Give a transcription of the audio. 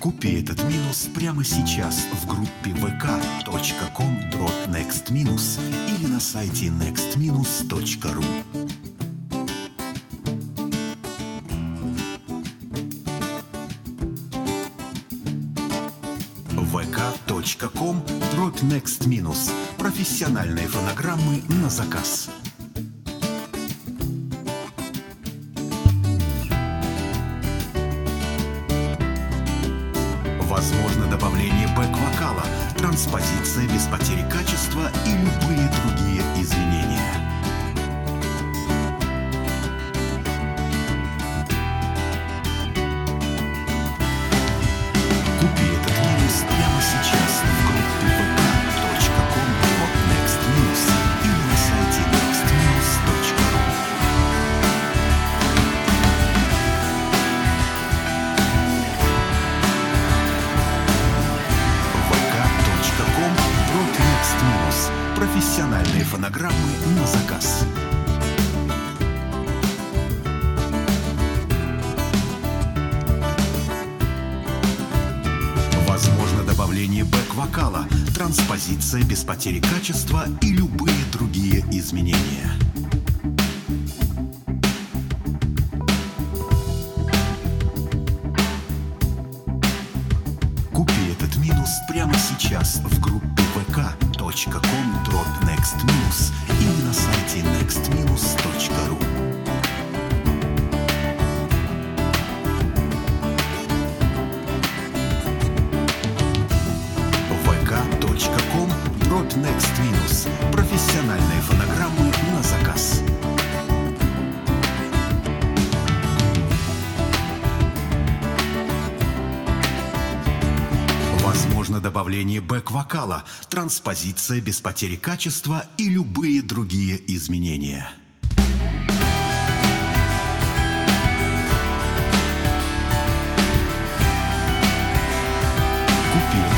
Купи этот минус прямо сейчас в группе vk.com/next- или на сайте next-ru. vk.com/next- профессиональные фонограммы на заказ. Возможно добавление бэк-вокала, транспозиция без потери качества и любые другие изменения. Купи этот минус прямо сейчас в группе vk.com/next- или на сайте next-ru. vk.com/next- профессиональные фонограммы на заказ. Возможно добавление бэк-вокала, транспозиция без потери качества и любые другие изменения. Купи этот минус прямо сейчас в группе vk.com/next- или на сайте next-ru. vk.com/next- профессиональные фонограммы на заказ. Возможно добавление бэк-вокала, транспозиция без потери качества и любые другие изменения. Купи